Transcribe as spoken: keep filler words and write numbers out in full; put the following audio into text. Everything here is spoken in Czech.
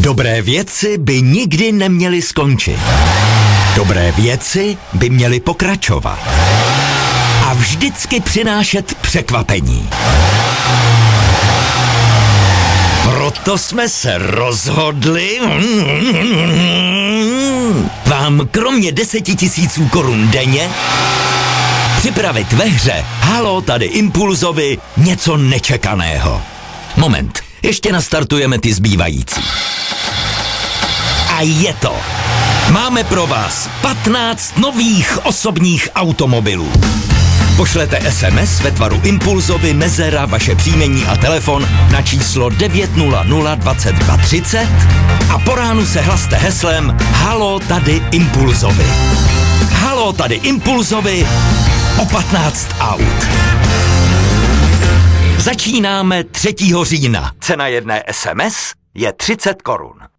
Dobré věci by nikdy neměly skončit. Dobré věci by měly pokračovat. A vždycky přinášet překvapení. Proto jsme se rozhodli vám kromě deseti tisíců korun denně připravit ve hře Halo tady Impulzovi něco nečekaného. Moment, ještě nastartujeme ty zbývající. A je to. Máme pro vás patnáct nových osobních automobilů. Pošlete es em es ve tvaru Impulzovi, mezera, vaše příjmení a telefon na číslo devět nula nula dvacet dva třicet a po ránu se hlaste heslem Halo tady Impulzovi. Halo tady Impulzovi o patnáct aut. Začínáme třetího října. Cena jedné es em es je třicet korun.